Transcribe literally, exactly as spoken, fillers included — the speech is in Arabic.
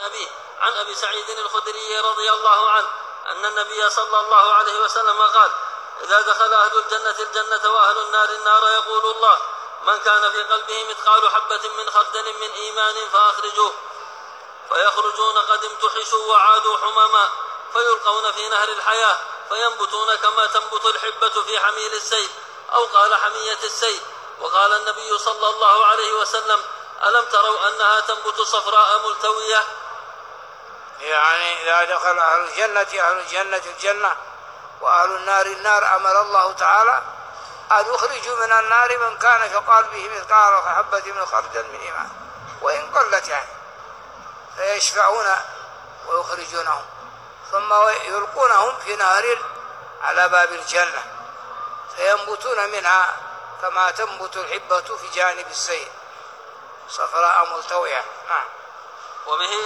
أبيه عن أبي سعيد الخدري رضي الله عنه أن النبي صلى الله عليه وسلم قال: إذا دخل أهل الجنة الجنة وأهل النار النار يقول الله: من كان في قلبه مثقال حبة من خردل من إيمان فأخرجوه، فيخرجون قد امتحشوا وعادوا حمما، فيلقون في نهر الحياة فينبتون كما تنبت الحبة في حميل السيل، أو قال حمية السيل. وقال النبي صلى الله عليه وسلم: ألم تروا أنها تنبت صفراء ملتوية؟ يعني إذا دخل أهل الجنة أهل الجنة الجنة وأهل النار النار، أمر الله تعالى أن يخرجوا من النار من كان في قلبه مثقال حبة من خردل من إيمان وإن قلت يعني، فيشفعون ويخرجونهم ثم يلقونهم في نهر على باب الجنة فينبتون منها كما تنبت الحبة في جانب السيل صفراء ملتوية. نعم. وبه